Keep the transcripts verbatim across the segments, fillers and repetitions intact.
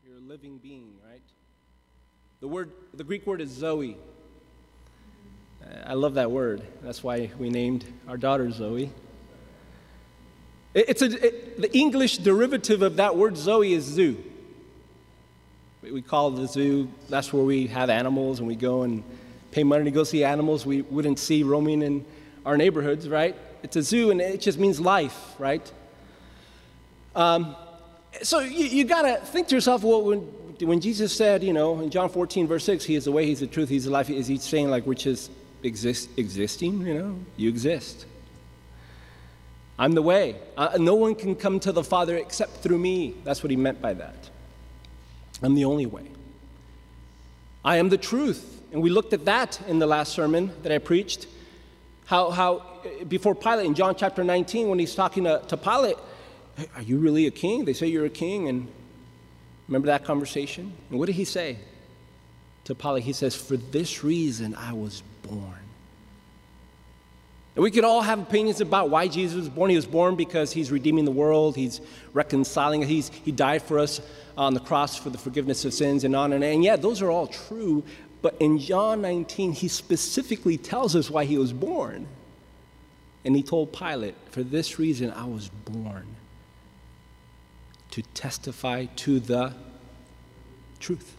You're a living being, right? The word, the Greek word is Zoe. I love that word. That's why we named our daughter Zoe. It's a, it, the English derivative of that word Zoe is zoo. We call it the zoo. That's where we have animals and we go and pay money to go see animals we wouldn't see roaming in our neighborhoods, right? It's a zoo and it just means life, right? Um, so you, you got to think to yourself, well, when, when Jesus said, you know, in John fourteen, verse six, he is the way, he's the truth, he's the life, is he saying like, which is exist, existing, you know, you exist. I'm the way. Uh, no one can come to the Father except through me. That's what he meant by that. I'm the only way. I am the truth. And we looked at that in the last sermon that I preached. How, how before Pilate, in John chapter nineteen, when he's talking to, to Pilate, hey, are you really a king? They say you're a king. And remember that conversation? And what did he say to Pilate? He says, for this reason I was born. And we could all have opinions about why Jesus was born. He was born because he's redeeming the world. He's reconciling. He's, he died for us on the cross for the forgiveness of sins and on and on. And yeah, those are all true. But in John nineteen, he specifically tells us why he was born. And he told Pilate, for this reason I was born, to testify to the truth.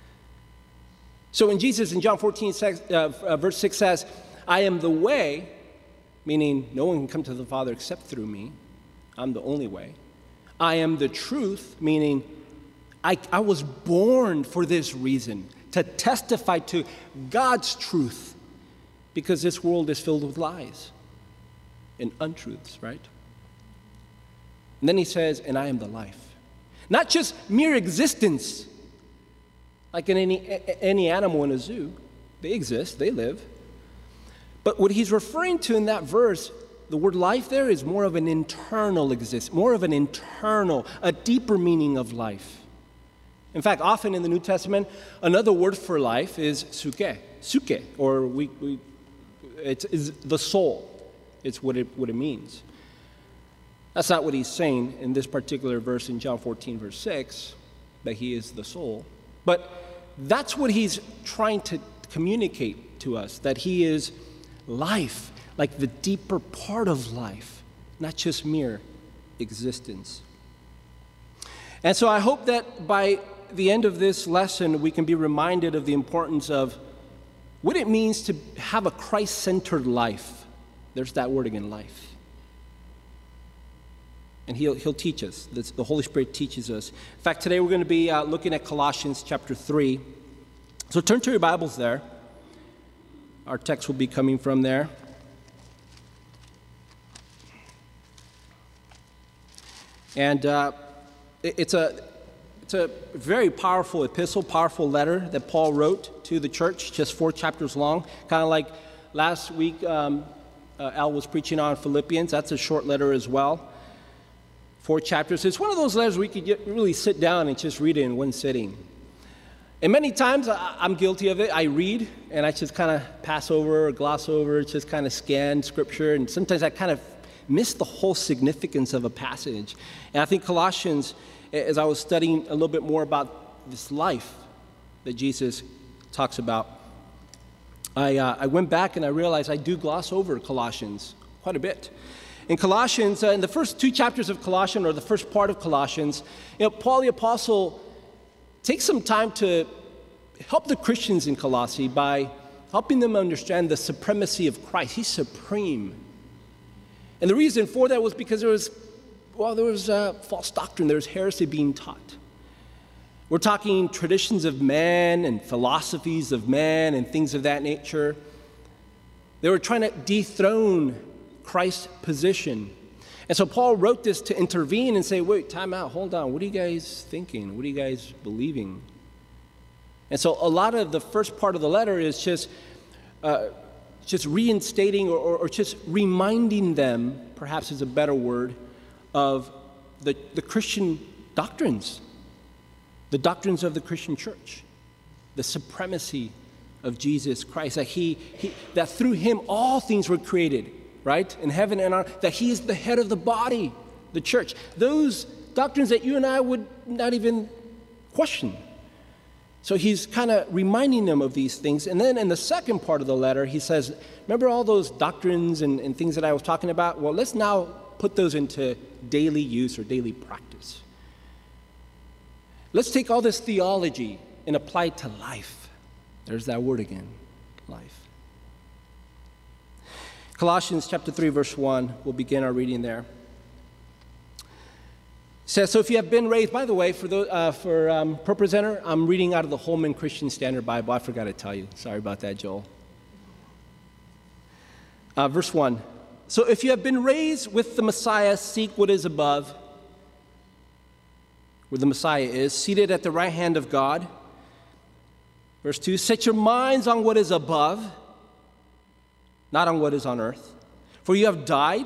So when Jesus in John fourteen, uh, verse six says, I am the way, meaning no one can come to the Father except through me. I'm the only way. I am the truth, meaning I, I was born for this reason, to testify to God's truth, because this world is filled with lies and untruths, right? And then he says, and I am the life. Not just mere existence, like in any, any animal in a zoo. They exist, they live. But what he's referring to in that verse, the word life there is more of an internal existence, more of an internal, a deeper meaning of life. In fact, often in the New Testament, another word for life is suke, suke, or we, we it's, it's the soul. It's what it, what it means. That's not what he's saying in this particular verse in John fourteen, verse six, that he is the soul. But that's what he's trying to communicate to us, that he is life, like the deeper part of life, not just mere existence. And so I hope that by the end of this lesson, we can be reminded of the importance of what it means to have a Christ-centered life. There's that word again, life. And he'll, he'll teach us. The Holy Spirit teaches us. In fact, today we're going to be uh, looking at Colossians chapter three. So turn to your Bibles there. Our text will be coming from there. And uh, it, it's a it's a very powerful epistle, powerful letter that Paul wrote to the church, just four chapters long. Kind of like last week, um, uh, Al was preaching on Philippians. That's a short letter as well. Four chapters. It's one of those letters where you could get, really sit down and just read it in one sitting. And many times I, I'm guilty of it. I read and I just kind of pass over or gloss over, just kind of scan scripture. And sometimes I kind of miss the whole significance of a passage. And I think Colossians, as I was studying a little bit more about this life that Jesus talks about, I, uh, I went back and I realized I do gloss over Colossians quite a bit. In Colossians, uh, in the first two chapters of Colossians, or the first part of Colossians, you know, Paul the Apostle takes some time to help the Christians in Colossae by helping them understand the supremacy of Christ. He's supreme. And the reason for that was because there was, well, there was uh, false doctrine. There was heresy being taught. We're talking traditions of man and philosophies of man and things of that nature. They were trying to dethrone Christ's position. And so Paul wrote this to intervene and say, wait, time out, hold on. What are you guys thinking? What are you guys believing? And so a lot of the first part of the letter is just uh, just reinstating or, or, or just reminding them, perhaps is a better word, of the, the Christian doctrines, the doctrines of the Christian church, the supremacy of Jesus Christ, that, he, he, that through him all things were created, right, in heaven and on earth, that he is the head of the body, the church. Those doctrines that you and I would not even question. So he's kind of reminding them of these things. And then in the second part of the letter, he says, remember all those doctrines and, and things that I was talking about? Well, let's now put those into daily use or daily practice. Let's take all this theology and apply it to life. There's that word again, life. Colossians chapter three, verse one, we'll begin our reading there. It says, so if you have been raised, by the way, for the, uh, for um, ProPresenter, I'm reading out of the Holman Christian Standard Bible. I forgot to tell you. Sorry about that, Joel. Uh, verse one. So if you have been raised with the Messiah, seek what is above, where the Messiah is, seated at the right hand of God. Verse two, set your minds on what is above, not on what is on earth. For you have died,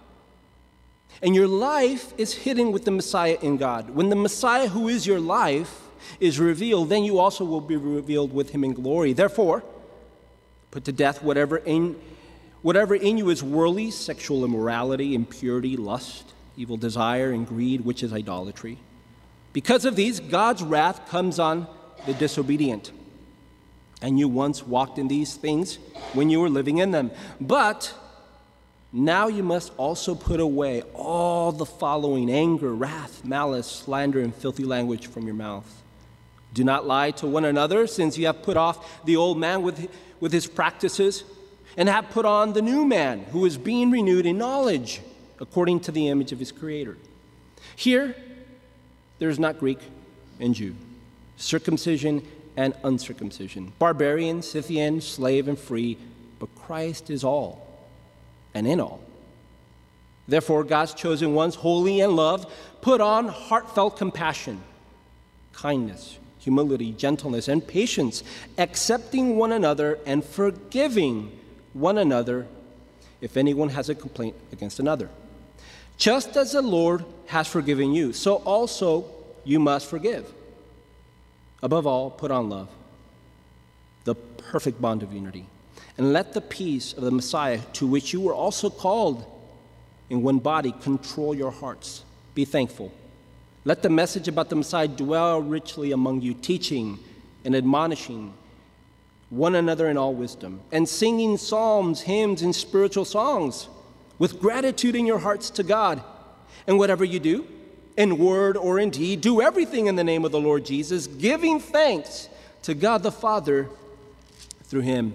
and your life is hidden with the Messiah in God. When the Messiah, who is your life, is revealed, then you also will be revealed with him in glory. Therefore, put to death whatever in, whatever in you is worldly, sexual immorality, impurity, lust, evil desire, and greed, which is idolatry. Because of these, God's wrath comes on the disobedient. And you once walked in these things when you were living in them. But now you must also put away all the following: anger, wrath, malice, slander, and filthy language from your mouth. Do not lie to one another, since you have put off the old man with, with his practices, and have put on the new man, who is being renewed in knowledge, according to the image of his Creator. Here, there is not Greek and Jew, circumcision and uncircumcision, barbarian, Scythian, slave and free, but Christ is all and in all. Therefore, God's chosen ones, holy and loved, put on heartfelt compassion, kindness, humility, gentleness, and patience, accepting one another and forgiving one another if anyone has a complaint against another. Just as the Lord has forgiven you, so also you must forgive. Above all, put on love, the perfect bond of unity. And let the peace of the Messiah, to which you were also called in one body, control your hearts. Be thankful. Let the message about the Messiah dwell richly among you, teaching and admonishing one another in all wisdom, and singing psalms, hymns, and spiritual songs with gratitude in your hearts to God. And whatever you do, in word or in deed, do everything in the name of the Lord Jesus, giving thanks to God the Father through him.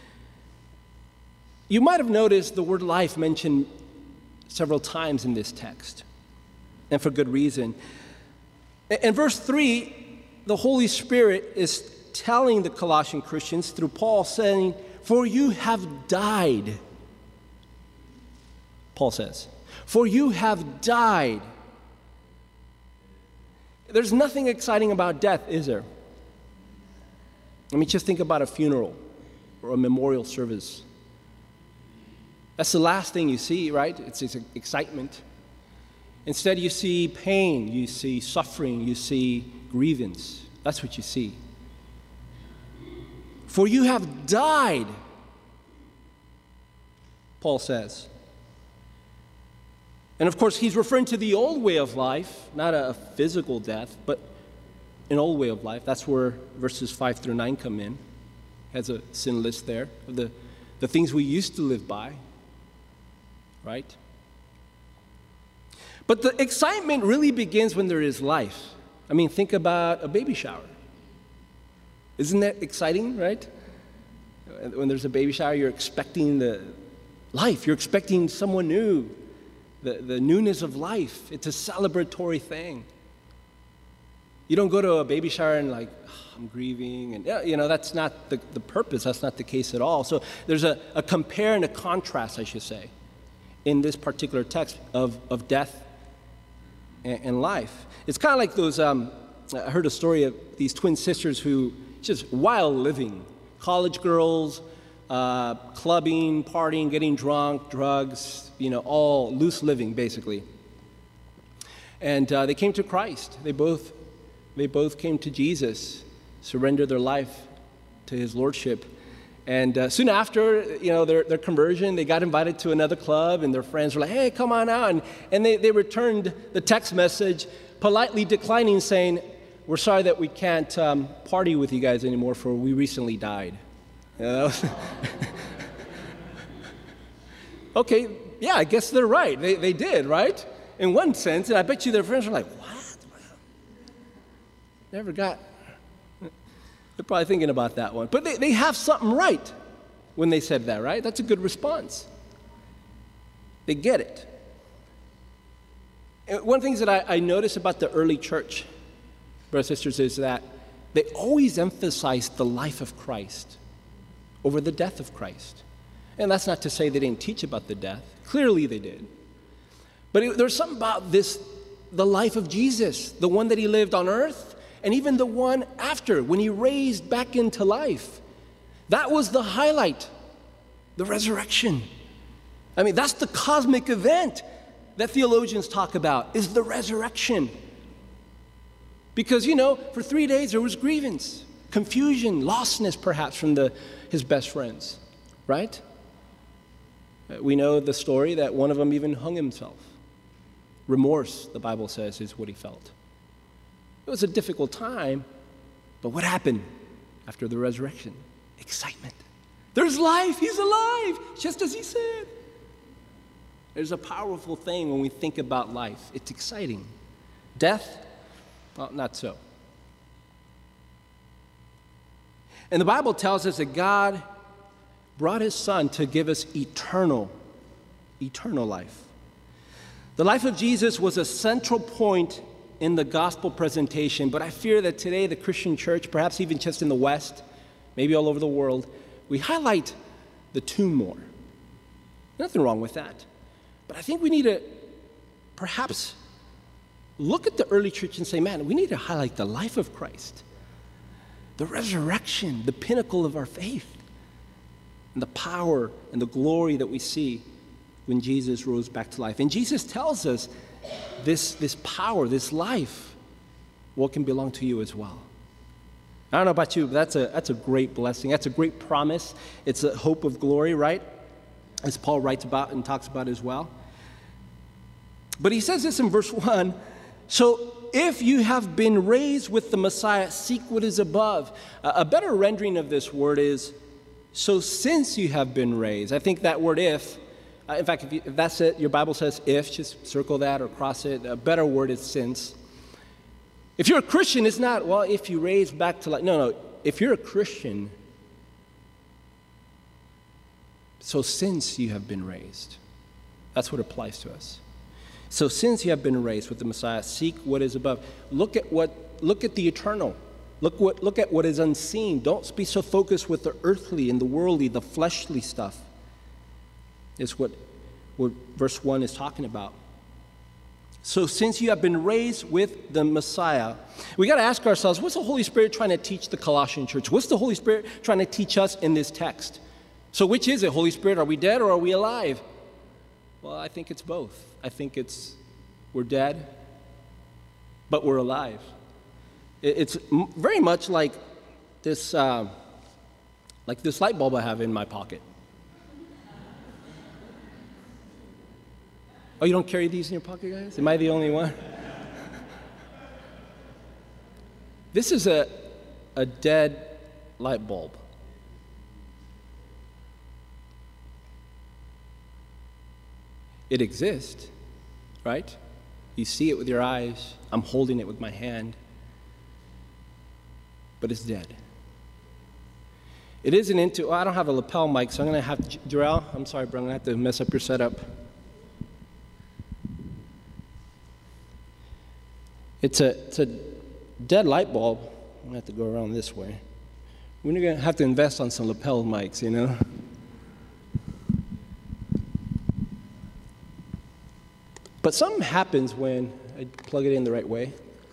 You might have noticed the word life mentioned several times in this text, and for good reason. In verse three, the Holy Spirit is telling the Colossian Christians through Paul, saying, for you have died. Paul says, for you have died. There's nothing exciting about death, is there? I mean, just think about a funeral or a memorial service. That's the last thing you see, right? It's, it's excitement. Instead, you see pain, you see suffering, you see grievance. That's what you see. For you have died, Paul says. And of course, he's referring to the old way of life, not a physical death, but an old way of life. That's where verses five through nine come in. Has a sin list there of the, the things we used to live by, right? But the excitement really begins when there is life. I mean, think about a baby shower. Isn't that exciting, right? When there's a baby shower, you're expecting the life. You're expecting someone new. The, the newness of life. It's a celebratory thing. You don't go to a baby shower and like, oh, I'm grieving. And, you know, that's not the, the purpose. That's not the case at all. So there's a, a compare and a contrast, I should say, in this particular text of, of death and, and life. It's kind of like those, um, I heard a story of these twin sisters who just wild living, college girls, uh, clubbing, partying, getting drunk, drugs, you know, all loose living, basically. And uh, they came to Christ. They both, they both came to Jesus, surrendered their life to his lordship. And uh, soon after, you know, their, their conversion, they got invited to another club, and their friends were like, hey, come on out. And, and they, they returned the text message, politely declining, saying, we're sorry that we can't um, party with you guys anymore, for we recently died. You know, that was okay, yeah, I guess they're right. They, they did, right? In one sense, and I bet you their friends were like, what? Never got. They're probably thinking about that one. But they, they have something right when they said that, right? That's a good response. They get it. And one of the things that I, I notice about the early church, brothers and sisters, is that they always emphasized the life of Christ over the death of Christ. And that's not to say they didn't teach about the death. Clearly they did. But it, there's something about this, the life of Jesus, the one that he lived on earth, and even the one after, when he raised back into life. That was the highlight, the resurrection. I mean, that's the cosmic event that theologians talk about, is the resurrection. Because, you know, for three days there was grievance, confusion, lostness perhaps from the, his best friends, right? We know the story that one of them even hung himself. Remorse, the Bible says, is what he felt. It was a difficult time, but what happened after the resurrection? Excitement. There's life, he's alive, just as he said. There's a powerful thing when we think about life. It's exciting. Death, well, not so. And the Bible tells us that God brought his Son to give us eternal, eternal life. The life of Jesus was a central point in the gospel presentation, but I fear that today the Christian church, perhaps even just in the West, maybe all over the world, we highlight the tomb more. Nothing wrong with that. But I think we need to perhaps look at the early church and say, man, we need to highlight the life of Christ, the resurrection, the pinnacle of our faith, and the power and the glory that we see when Jesus rose back to life. And Jesus tells us this, this power, this life, what can belong to you as well. I don't know about you, but that's a, that's a great blessing. That's a great promise. It's a hope of glory, right? As Paul writes about and talks about as well. But he says this in verse one, so if you have been raised with the Messiah, seek what is above. Uh, a better rendering of this word is, so since you have been raised. I think that word if, uh, in fact, if, you, if that's it, your Bible says if, just circle that or cross it. A better word is since. If you're a Christian, it's not, well, if you raise back to life. No, no, if you're a Christian, so since you have been raised. That's what applies to us. So since you have been raised with the Messiah, seek what is above. Look at what, look at the eternal. Look what, look at what is unseen. Don't be so focused with the earthly and the worldly, the fleshly stuff. Is what, what verse one is talking about. So since you have been raised with the Messiah, we got to ask ourselves, what's the Holy Spirit trying to teach the Colossian church? What's the Holy Spirit trying to teach us in this text? So which is it, Holy Spirit? Are we dead or are we alive? Well, I think it's both. I think it's we're dead, but we're alive. It's very much like this, uh, like this light bulb I have in my pocket. Oh, you don't carry these in your pocket, guys? Am I the only one? This is a, a dead light bulb. It exists, right? You see it with your eyes. I'm holding it with my hand. But it's dead. It isn't into, oh, I don't have a lapel mic, so I'm going to have, Jarrell, I'm sorry, bro, I'm going to have to mess up your setup. It's a, it's a dead light bulb. I'm going to have to go around this way. We're going to have to invest on some lapel mics, you know? But something happens when I plug it in the right way.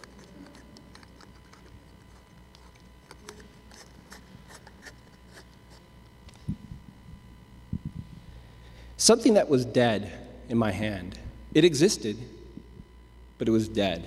Something that was dead in my hand. It existed, but it was dead.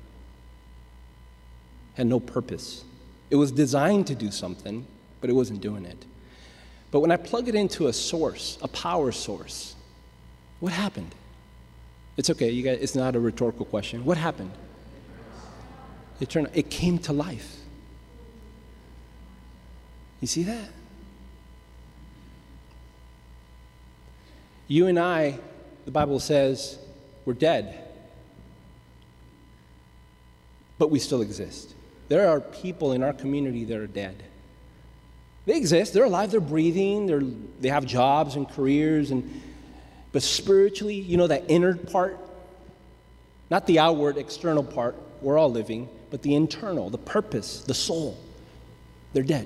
Had no purpose. It was designed to do something, but it wasn't doing it. But when I plug it into a source, a power source, what happened? It's okay, you guys, it's not a rhetorical question. What happened? Eternal. It came to life. You see that? You and I, the Bible says, we're dead. But we still exist. There are people in our community that are dead. They exist. They're alive. They're breathing. They're, they have jobs and careers. And, but spiritually, you know, that inner part, not the outward, external part, we're all living, but the internal, the purpose, the soul, they're dead.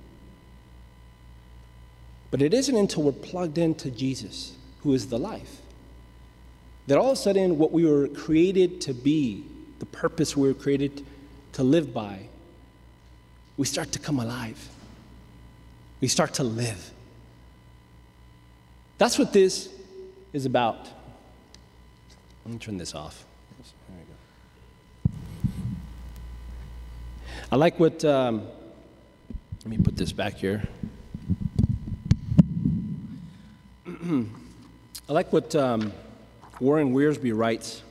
But it isn't until we're plugged into Jesus, who is the life, that all of a sudden what we were created to be, the purpose we were created to live by, we start to come alive. We start to live. That's what this is about. Let me turn this off. There we go. I like what, um, let me put this back here. I like what um, Warren Wiersbe writes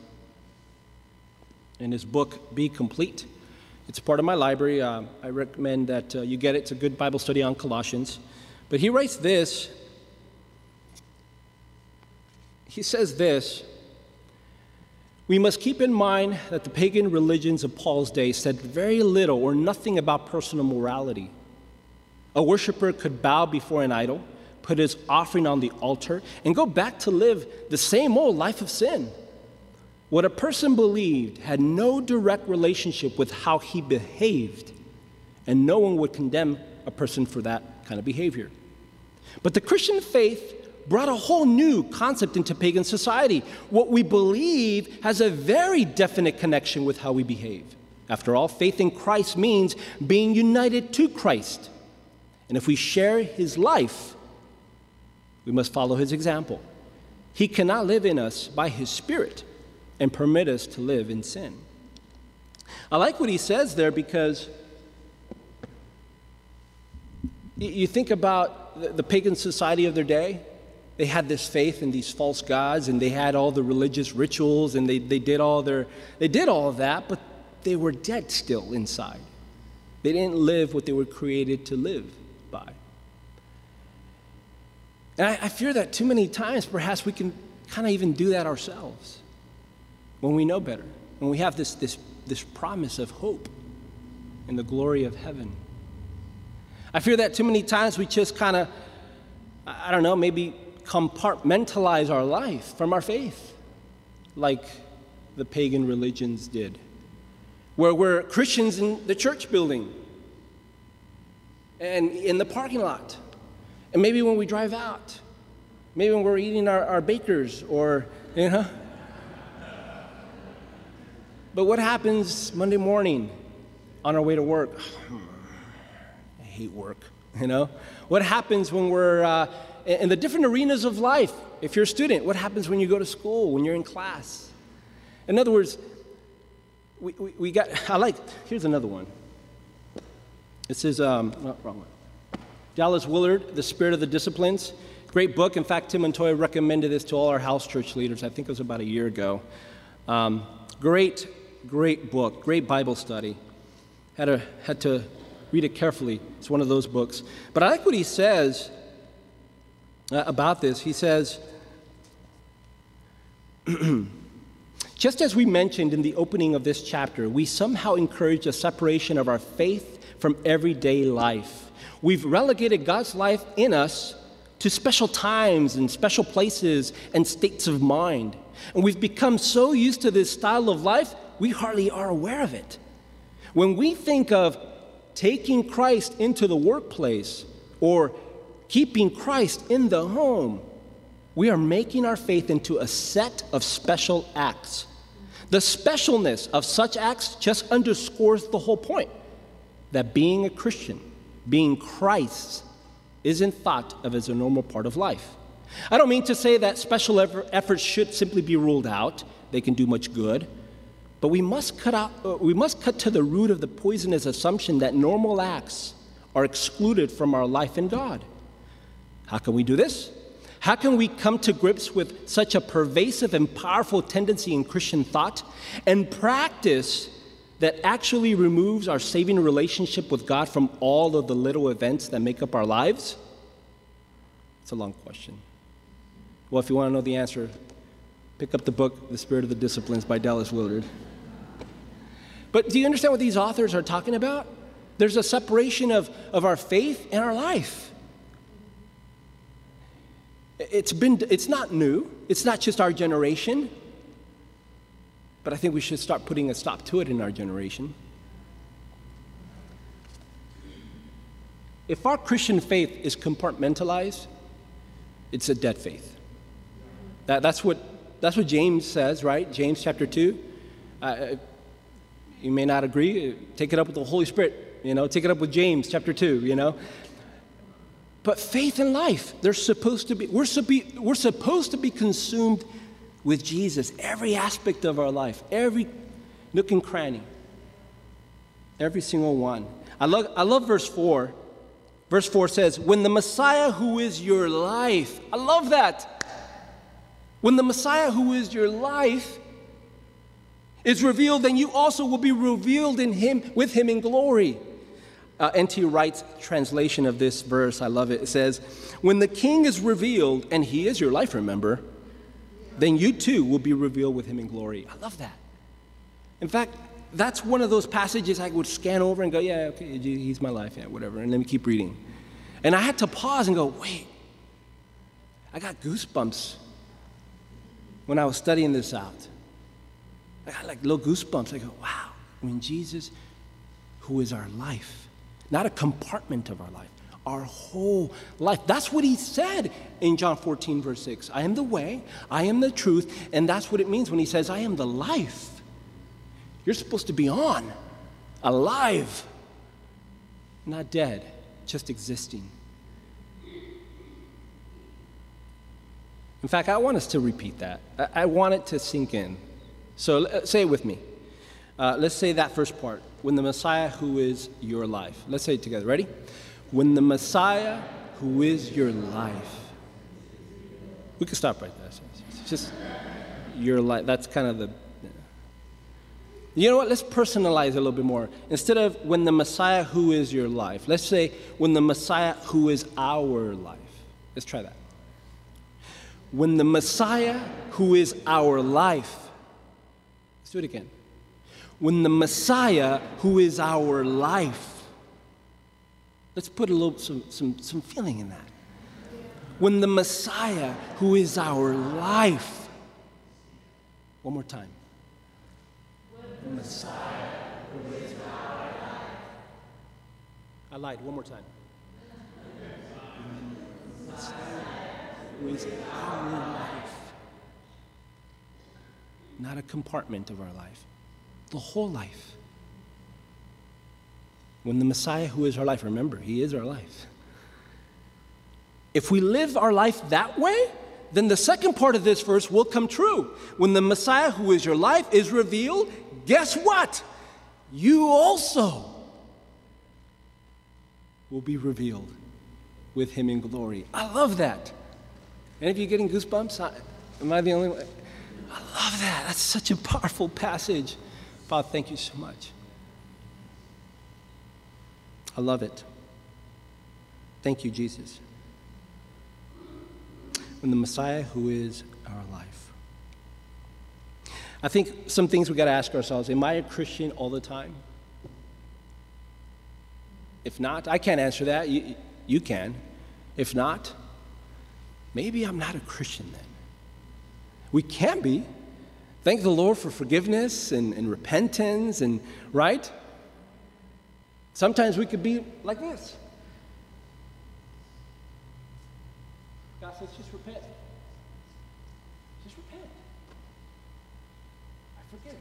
in his book, Be Complete. It's part of my library. Uh, I recommend that uh, you get it. It's a good Bible study on Colossians. But he writes this. He says this: we must keep in mind that the pagan religions of Paul's day said very little or nothing about personal morality. A worshiper could bow before an idol, put his offering on the altar, and go back to live the same old life of sin. What a person believed had no direct relationship with how he behaved, and no one would condemn a person for that kind of behavior. But the Christian faith brought a whole new concept into pagan society. What we believe has a very definite connection with how we behave. After all, faith in Christ means being united to Christ. And if we share his life, we must follow his example. He cannot live in us by his Spirit and permit us to live in sin. I like what he says there because you think about the pagan society of their day. They had this faith in these false gods, and they had all the religious rituals, and they, they did all their they did all of that, but they were dead still inside. They didn't live what they were created to live by. And I, I fear that too many times, perhaps we can kind of even do that ourselves when we know better, when we have this, this, this promise of hope in the glory of heaven. I fear that too many times we just kind of, I don't know, maybe compartmentalize our life from our faith, like the pagan religions did, where we're Christians in the church building and in the parking lot, and maybe when we drive out, maybe when we're eating our, our bakers, or, you know. But what happens Monday morning on our way to work? I hate work, you know. What happens when we're uh, in the different arenas of life? If you're a student, what happens when you go to school, when you're in class? In other words, we, we, we got, I like, here's another one. It says, um, no, wrong one. Dallas Willard, The Spirit of the Disciplines. Great book. In fact, Tim Montoya recommended this to all our house church leaders. I think it was about a year ago. Um, great, great book. Great Bible study. Had to, had to read it carefully. It's one of those books. But I like what he says uh, about this. He says, just as we mentioned in the opening of this chapter, we somehow encourage a separation of our faith from everyday life. We've relegated God's life in us to special times and special places and states of mind. And we've become so used to this style of life, we hardly are aware of it. When we think of taking Christ into the workplace or keeping Christ in the home, we are making our faith into a set of special acts. The specialness of such acts just underscores the whole point, that being a Christian, being Christ, isn't thought of as a normal part of life. I don't mean to say that special efforts should simply be ruled out. They can do much good. But we must cut out, uh, we must cut to the root of the poisonous assumption that normal acts are excluded from our life in God. How can we do this? How can we come to grips with such a pervasive and powerful tendency in Christian thought and practice that actually removes our saving relationship with God from all of the little events that make up our lives? It's a long question. Well, if you want to know the answer, pick up the book, The Spirit of the Disciplines by Dallas Willard. But do you understand what these authors are talking about? There's a separation of, of our faith and our life. It's been, it's not new. It's not just our generation. But I think we should start putting a stop to it in our generation. If our Christian faith is compartmentalized, it's a dead faith. That, that's what, that's what James says, right? James chapter two. Uh, you may not agree. Take it up with the Holy Spirit. You know, take it up with James chapter two, you know. But faith and life, they're supposed to be, we're, suppe- we're supposed to be consumed with Jesus, every aspect of our life, every nook and cranny, every single one. I love, I love verse four. Verse four says, when the Messiah who is your life, I love that. When the Messiah who is your life is revealed, then you also will be revealed in him, with him in glory. Uh, N T Wright's translation of this verse, I love it. It says, when the King is revealed, and he is your life, remember, then you too will be revealed with him in glory. I love that. In fact, that's one of those passages I would scan over and go, yeah, okay, he's my life, yeah, whatever, and let me keep reading. And I had to pause and go, wait, I got goosebumps when I was studying this out. I got like little goosebumps. I go, wow, when Jesus, who is our life, not a compartment of our life, our whole life. That's what he said in John fourteen, verse six. I am the way, I am the truth, and that's what it means when he says, I am the life. You're supposed to be on, alive, not dead, just existing. In fact, I want us to repeat that. I, I want it to sink in. So uh, say it with me. Uh, let's say that first part. When the Messiah who is your life. Let's say it together. Ready? When the Messiah who is your life. We can stop right there. It's just your life. That's kind of the... You know what? Let's personalize it a little bit more. Instead of when the Messiah who is your life, let's say when the Messiah who is our life. Let's try that. When the Messiah who is our life. Let's do it again. When the Messiah who is our life. Let's put a little some, some, some feeling in that. When the Messiah who is our life. One more time. The Messiah who is our life. I lied. One more time. The Messiah who is our life. Not a compartment of our life. The whole life. When the Messiah who is our life, remember, he is our life. If we live our life that way, then the second part of this verse will come true. When the Messiah who is your life is revealed, guess what? You also will be revealed with him in glory. I love that. Any of you getting goosebumps? I, am I the only one? I love that. That's such a powerful passage. Father, thank you so much. I love it. Thank you, Jesus. When the Messiah who is our life. I think some things we got to ask ourselves. Am I a Christian all the time? If not, I can't answer that. You, you can. If not, maybe I'm not a Christian then. We can be. Thank the Lord for forgiveness and, and repentance, and right? Sometimes we could be like this. God says, just repent. Just repent. I forgive.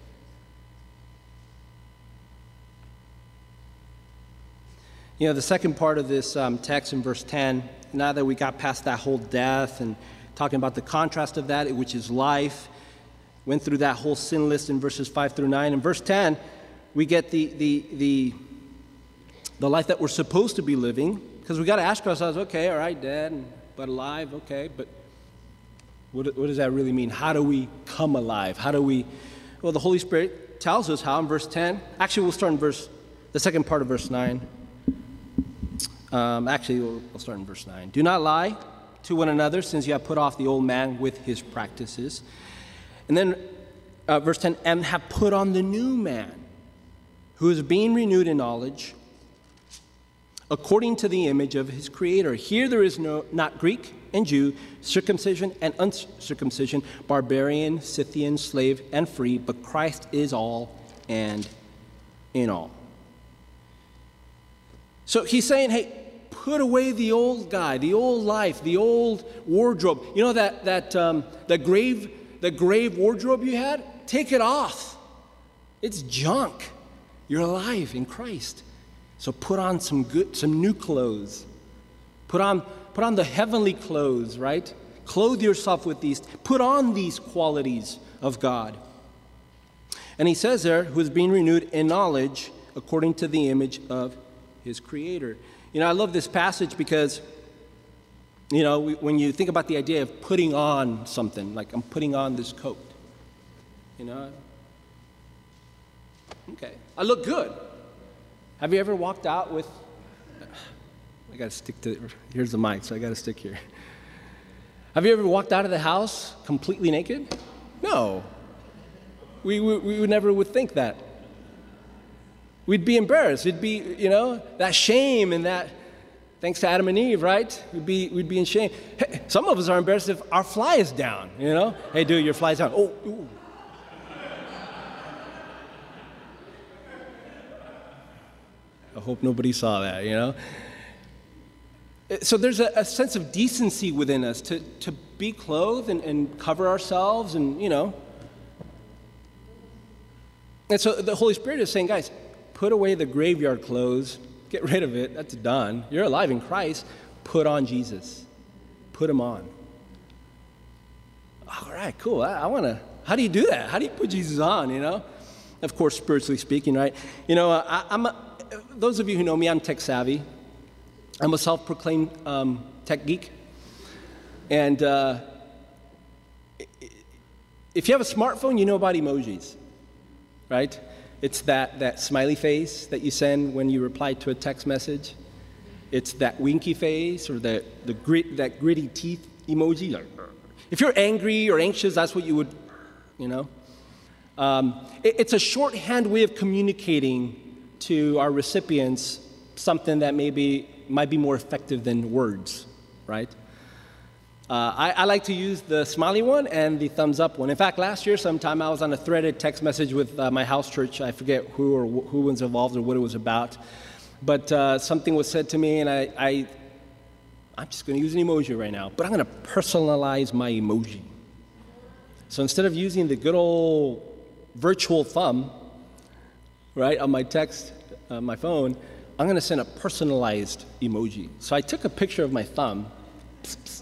You know, the second part of this um, text in verse ten, now that we got past that whole death and talking about the contrast of that, which is life, went through that whole sin list in verses five through nine. In verse ten, we get the, the, the, the life that we're supposed to be living, because we got to ask ourselves, okay, all right, dead, but alive, okay, but what, what does that really mean? How do we come alive? How do we, well, the Holy Spirit tells us how in verse ten. Actually, we'll start in verse, the second part of verse nine. Um, actually, we'll, we'll start in verse nine. Do not lie to one another, since you have put off the old man with his practices. And then uh, verse ten, and have put on the new man, who is being renewed in knowledge, according to the image of his Creator. Here there is no not Greek and Jew, circumcision and uncircumcision, barbarian, Scythian, slave, and free, but Christ is all and in all. So he's saying, hey, put away the old guy, the old life, the old wardrobe. You know that that um, the grave, the grave wardrobe you had? Take it off. It's junk. You're alive in Christ. So put on some good, some new clothes. Put on, put on the heavenly clothes, right? Clothe yourself with these. Put on these qualities of God. And he says there, who is being renewed in knowledge according to the image of his Creator. You know, I love this passage because, you know, we, when you think about the idea of putting on something, like I'm putting on this coat, you know, okay, I look good. Have you ever walked out with, I got to stick to, here's the mic, so I got to stick here. Have you ever walked out of the house completely naked? No. We, we, we would never would think that. We'd be embarrassed. It'd be, you know, that shame and that, thanks to Adam and Eve, right? We'd be, we'd be in shame. Hey, some of us are embarrassed if our fly is down, you know? Hey, dude, your fly's down. Oh, ooh. I hope nobody saw that, you know? So there's a, a sense of decency within us to, to be clothed and, and cover ourselves and, you know. And so the Holy Spirit is saying, guys, put away the graveyard clothes. Get rid of it. That's done. You're alive in Christ. Put on Jesus. Put him on. All right, cool. I, I want to, how do you do that? How do you put Jesus on, you know? Of course, spiritually speaking, right? You know, I, I'm a, those of you who know me, I'm tech savvy. I'm a self-proclaimed um, tech geek. And uh, if you have a smartphone, you know about emojis, right? It's that, that smiley face that you send when you reply to a text message. It's that winky face or the, the grit, that gritty teeth emoji. If you're angry or anxious, that's what you would, you know. Um, it, it's a shorthand way of communicating to our recipients something that maybe might be more effective than words, right? Uh, I, I like to use the smiley one and the thumbs up one. In fact, last year sometime I was on a threaded text message with uh, my house church. I forget who or wh- who was involved or what it was about. But uh, something was said to me and I, I, I'm just going to use an emoji right now, but I'm going to personalize my emoji. So instead of using the good old virtual thumb, right, on my text, uh, my phone, I'm going to send a personalized emoji. So I took a picture of my thumb, psst, psst,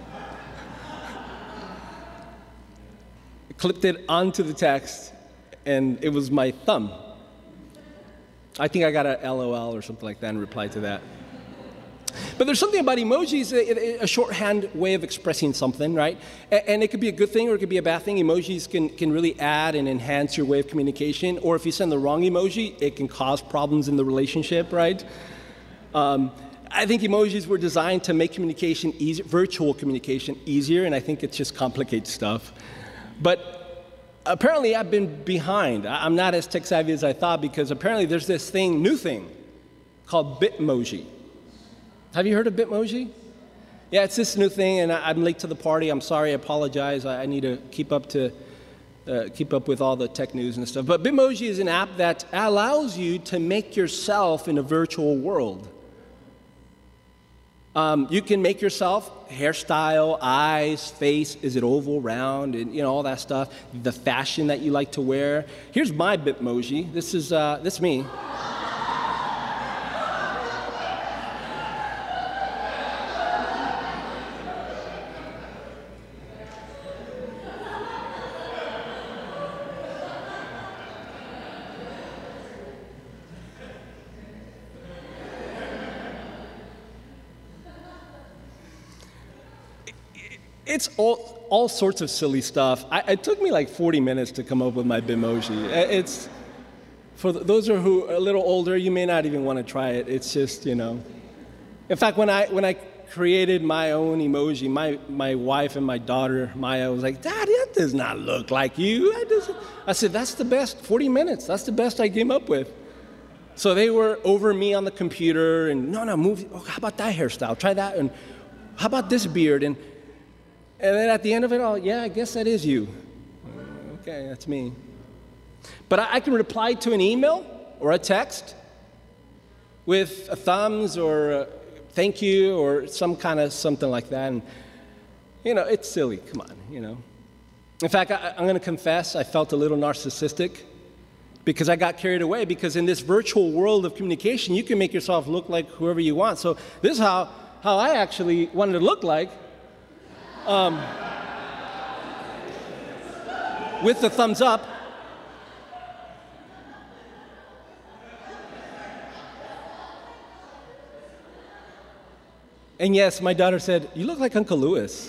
clipped it onto the text, and it was my thumb. I think I got a L O L or something like that and replied to that. But there's something about emojis, a, a shorthand way of expressing something, right? And it could be a good thing or it could be a bad thing. Emojis can, can really add and enhance your way of communication. Or if you send the wrong emoji, it can cause problems in the relationship, right? Um, I think emojis were designed to make communication easier, virtual communication easier, and I think it just complicates stuff. But apparently I've been behind. I'm not as tech savvy as I thought because apparently there's this thing, new thing, called Bitmoji. Have you heard of Bitmoji? Yeah, it's this new thing, and I, I'm late to the party. I'm sorry, I apologize. I, I need to keep up to uh, keep up with all the tech news and stuff. But Bitmoji is an app that allows you to make yourself in a virtual world. Um, you can make yourself hairstyle, eyes, face. Is it oval, round, and you know all that stuff. The fashion that you like to wear. Here's my Bitmoji. This is uh, this is me. It's all, all sorts of silly stuff. I, it took me like forty minutes to come up with my Bitmoji. It's, for those who are a little older, you may not even want to try it. It's just, you know. In fact, when I when I created my own emoji, my, my wife and my daughter, Maya, was like, Daddy, that does not look like you. That doesn't. I said, that's the best, forty minutes. That's the best I came up with. So they were over me on the computer, and no, no, move. Oh, how about that hairstyle? Try that. And how about this beard? And, and then at the end of it all, yeah, I guess that is you. Okay, that's me. But I, I can reply to an email or a text with a thumbs or a thank you or some kind of something like that. And, you know, it's silly. Come on, you know. In fact, I, I'm going to confess I felt a little narcissistic because I got carried away, because in this virtual world of communication, you can make yourself look like whoever you want. So this is how, how I actually wanted to look like. Um, with the thumbs up. And yes, my daughter said, you look like Uncle Lewis.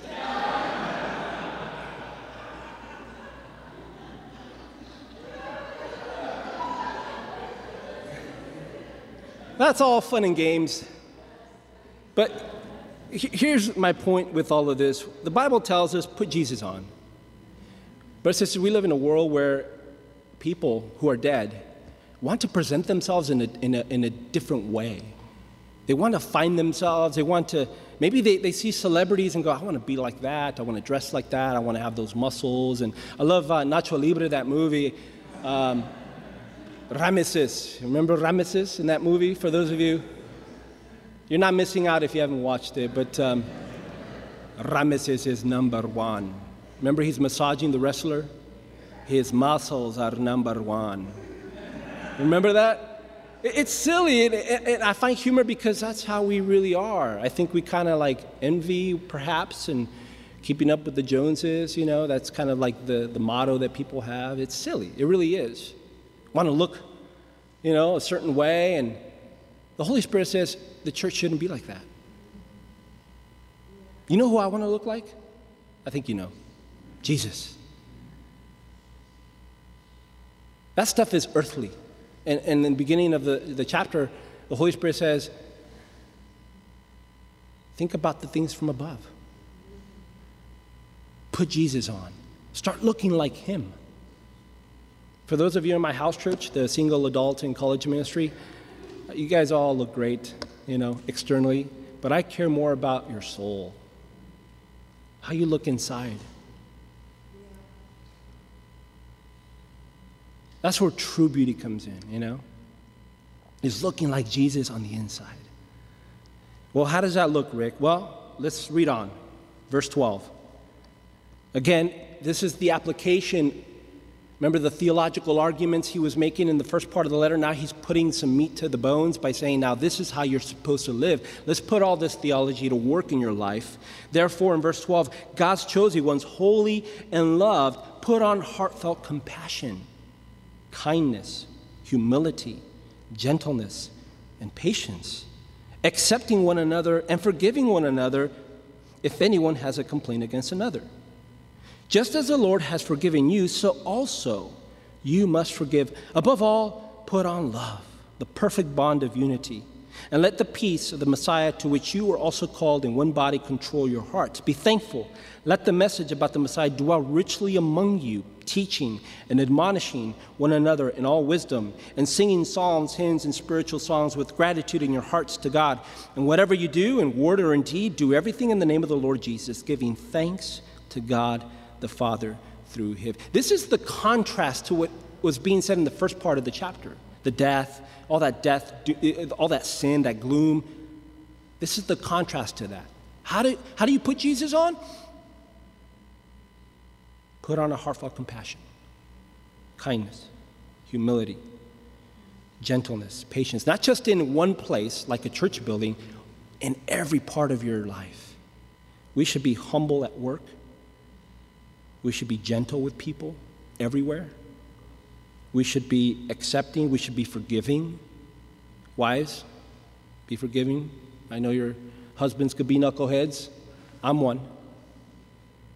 That's all fun and games. But here's my point with all of this. The Bible tells us, put Jesus on. But sisters, we live in a world where people who are dead want to present themselves in a, in a, in a different way. They want to find themselves. They want to, maybe they, they see celebrities and go, I want to be like that. I want to dress like that. I want to have those muscles. And I love uh, Nacho Libre, that movie. Um, Rameses. Remember Rameses in that movie, for those of you? You're not missing out if you haven't watched it, but um, Rameses is number one. Remember he's massaging the wrestler? His muscles are number one. Remember that? It's silly, and, and I find humor because that's how we really are. I think we kind of like envy, perhaps, and keeping up with the Joneses, you know, that's kind of like the, the motto that people have. It's silly, it really is. Want to look, you know, a certain way, and the Holy Spirit says the church shouldn't be like that. You know who I want to look like? I think you know. Jesus. That stuff is earthly. And, and in the beginning of the, the chapter, the Holy Spirit says, think about the things from above. Put Jesus on. Start looking like him. For those of you in my house church, the single adult and college ministry, you guys all look great, you know, externally, but I care more about your soul, how you look inside. That's where true beauty comes in, you know, is looking like Jesus on the inside. Well, how does that look, Rick? Well, let's read on. Verse twelve. Again, this is the application. Remember the theological arguments he was making in the first part of the letter? Now he's putting some meat to the bones by saying, now this is how you're supposed to live. Let's put all this theology to work in your life. Therefore, in verse twelve, God's chosen ones, holy and loved, put on heartfelt compassion, kindness, humility, gentleness, and patience, accepting one another and forgiving one another if anyone has a complaint against another. Just as the Lord has forgiven you, so also you must forgive. Above all, put on love, the perfect bond of unity. And let the peace of the Messiah, to which you were also called in one body, control your hearts. Be thankful. Let the message about the Messiah dwell richly among you, teaching and admonishing one another in all wisdom, and singing psalms, hymns, and spiritual songs with gratitude in your hearts to God. And whatever you do, in word or in deed, do everything in the name of the Lord Jesus, giving thanks to God the Father through him. This is the contrast to what was being said in the first part of the chapter. The death, all that death, all that sin, that gloom. This is the contrast to that. How do, how do you put Jesus on? Put on a heartfelt compassion, kindness, humility, gentleness, patience. Not just in one place, like a church building, in every part of your life. We should be humble at work. We should be gentle with people everywhere. We should be accepting. We should be forgiving. Wives, be forgiving. I know your husbands could be knuckleheads. I'm one.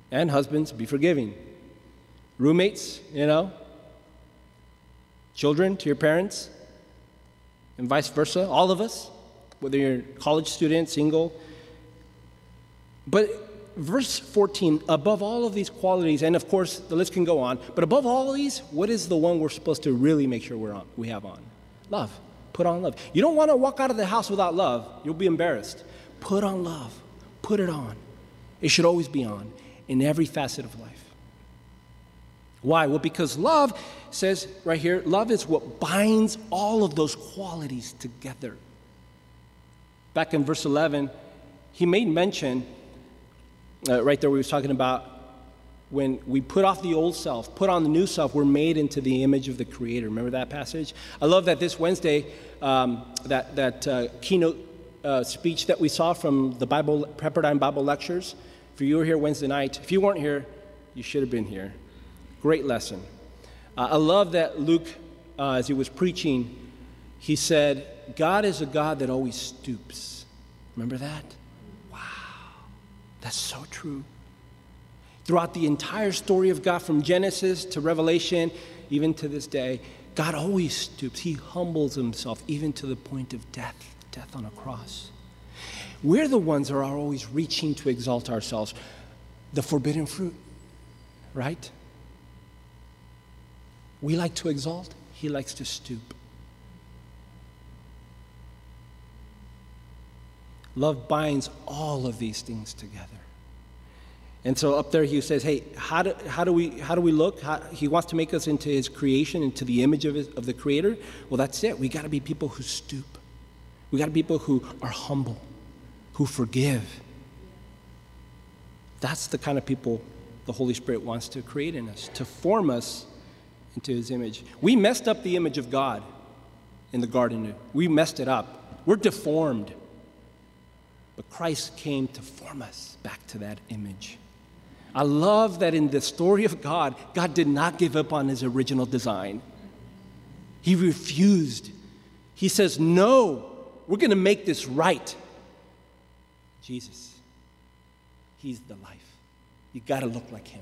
And husbands, be forgiving. Roommates, you know. Children to your parents. And vice versa, all of us, whether you're a college student, single. But verse fourteen, above all of these qualities, and of course the list can go on, but above all of these, what is the one we're supposed to really make sure we're on, we have on? Love. Put on love. You don't want to walk out of the house without love. You'll be embarrassed. Put on love. Put it on. It should always be on in every facet of life. Why? Well, because love says right here, love is what binds all of those qualities together. Back in verse eleven, he made mention, uh, right there we was talking about when we put off the old self, put on the new self, we're made into the image of the Creator. Remember that passage? I love that this Wednesday, um, that, that uh, keynote uh, speech that we saw from the Bible, Pepperdine Bible Lectures. If you were here Wednesday night, if you weren't here, you should have been here. Great lesson. Uh, I love that Luke, uh, as he was preaching, he said, God is a God that always stoops. Remember that? Wow. That's so true. Throughout the entire story of God, from Genesis to Revelation, even to this day, God always stoops. He humbles himself, even to the point of death, death on a cross. We're the ones that are always reaching to exalt ourselves. The forbidden fruit, right? We like to exalt. He likes to stoop. Love binds all of these things together. And so up there he says, hey, how do, how do we how do we look? How, he wants to make us into his creation, into the image of, his, of the Creator. Well, that's it. We got to be people who stoop. We got to be people who are humble, who forgive. That's the kind of people the Holy Spirit wants to create in us, to form us into his image. We messed up the image of God in the garden. We messed it up. We're deformed. But Christ came to form us back to that image. I love that in the story of God, God did not give up on his original design. He refused. He says, no, we're going to make this right. Jesus, he's the life. You got to look like him.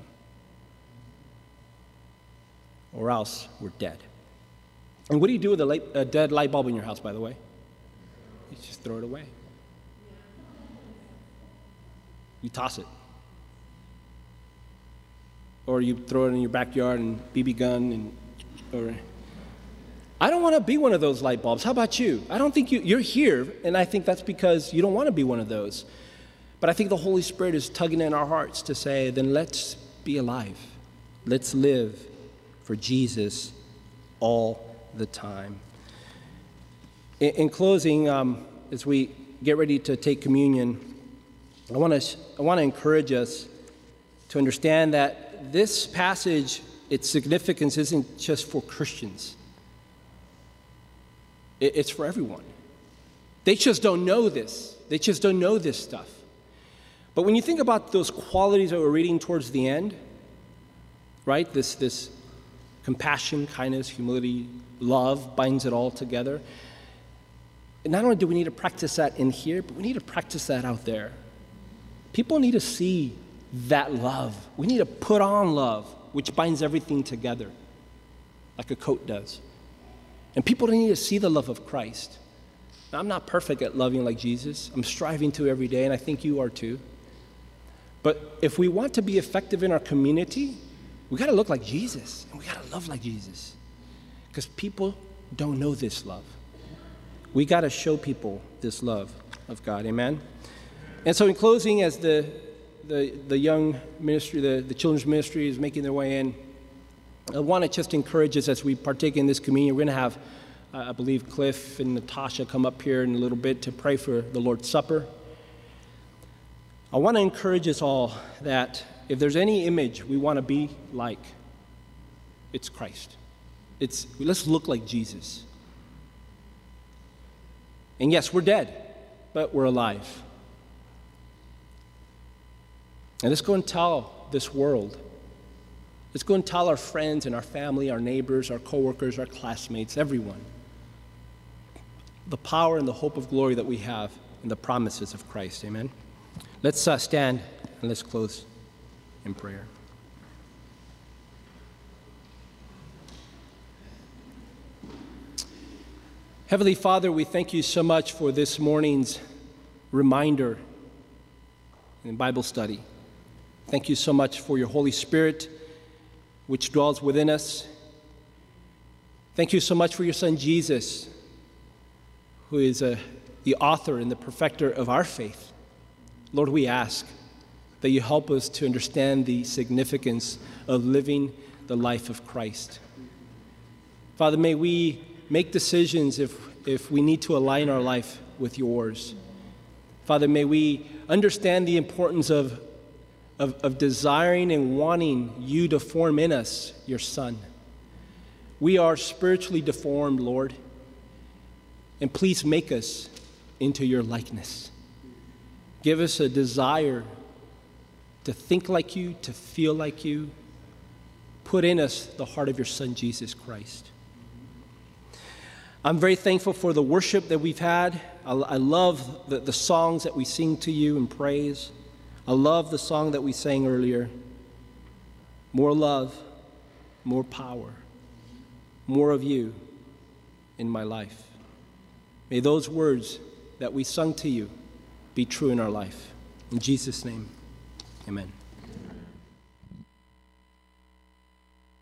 Or else we're dead. And what do you do with a, light, a dead light bulb in your house, by the way? You just throw it away. You toss it. Or you throw it in your backyard and B B gun and or I don't want to be one of those light bulbs. How about you? I don't think you you're here, and I think that's because you don't want to be one of those. But I think the Holy Spirit is tugging in our hearts to say, then let's be alive. Let's live for Jesus all the time. In, in closing, um, as we get ready to take communion, I want to I want to encourage us to understand that this passage, its significance isn't just for Christians. It, it's for everyone. They just don't know this. They just don't know this stuff. But when you think about those qualities that we're reading towards the end, right? This this compassion, kindness, humility, love binds it all together. And not only do we need to practice that in here, but we need to practice that out there. People need to see that love. We need to put on love, which binds everything together, like a coat does. And people need to see the love of Christ. Now, I'm not perfect at loving like Jesus. I'm striving to every day, and I think you are too. But if we want to be effective in our community, we got to look like Jesus, and we got to love like Jesus. Because people don't know this love. We got to show people this love of God. Amen? And so in closing, as the the, the young ministry, the, the children's ministry is making their way in, I want to just encourage us as we partake in this communion. We're going to have, uh, I believe, Cliff and Natasha come up here in a little bit to pray for the Lord's Supper. I want to encourage us all that if there's any image we want to be like, it's Christ. It's, let's look like Jesus. And yes, we're dead, but we're alive. And let's go and tell this world. Let's go and tell our friends and our family, our neighbors, our coworkers, our classmates, everyone, the power and the hope of glory that we have in the promises of Christ. Amen. Let's uh, stand and let's close. in prayer. Heavenly Father, we thank you so much for this morning's reminder in Bible study. Thank you so much for your Holy Spirit, which dwells within us. Thank you so much for your Son, Jesus, who is a, the author and the perfecter of our faith. Lord, we ask that you help us to understand the significance of living the life of Christ. Father, may we make decisions if, if we need to align our life with yours. Father, may we understand the importance of, of, of desiring and wanting you to form in us your Son. We are spiritually deformed, Lord, and please make us into your likeness. Give us a desire to think like you, to feel like you. Put in us the heart of your Son, Jesus Christ. I'm very thankful for the worship that we've had. I, I love the, the songs that we sing to you in praise. I love the song that we sang earlier. More love, more power, more of you in my life. May those words that we sung to you be true in our life. In Jesus' name, amen.